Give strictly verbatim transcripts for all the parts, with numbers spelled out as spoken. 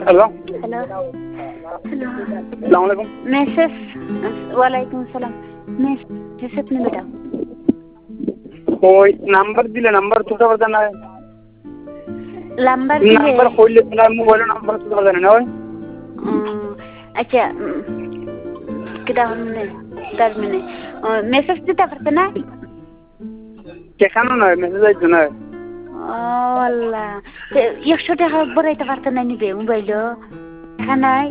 hello hello hello अस्सलाम वालेकुम message वालेकुम सलाम मैसेज में बेटा ওই নাম্বার দিলে নাম্বার তুলতে পারতেন না नंबर दिले নাম্বার কইলে তোমার মোবাইলের নাম্বার তুলতে পারতেন না ওই अच्छा कितना हमने दस मिनट मैसेज दिता पड़ता ना কেখানো নয় মেসেজ আইতো না আল্লাহ একশো টাকা বড়াইতে পারতো না নিবে মোবাইল খানায়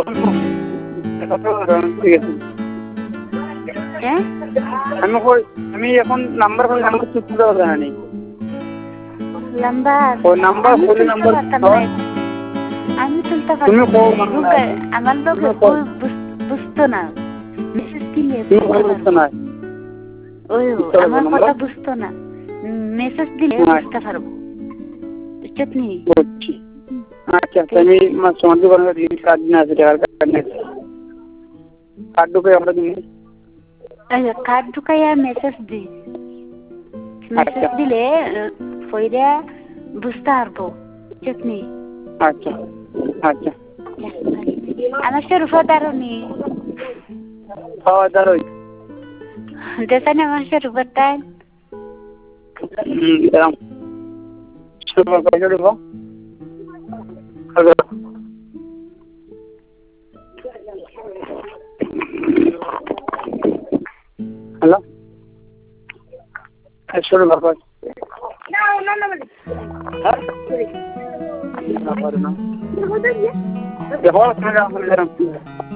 ঠিক আছে হ্যাঁ আমি কই আমি এখন নাম্বার কই নাম্বার তুলতে পারতেন না নাম্বার ও নাম্বার কইলে নাম্বার আমি তুলতে তুমি কো আমার লোক বুঝতো না মেসেজ দিলে বুঝতো না ওই আমার কথা বুঝতো না মেসেজ দিলে বুঝতে পারবো চটনি বুঝছি আচ্ছা তুমি সমাজ করবে দিন কাজ না আছে টাকার কাজ না কার্ড ঢুকে আমরা দিন আচ্ছা কার্ড ঢুকাইয়া মেসেজ দি মেসেজ দিলে ফইরা বুঝতে পারবো চটনি আচ্ছা আচ্ছা আমার শরীফা দারুনি খাওয়া দারুই দেখানে আমার শরীফা তাই হুম দাম শরীফা কয় শরীফা হ্যালো হ্যালো শরীফা কয় না না না হ্যাঁ না পারে না দেখো আপনারা আপনারা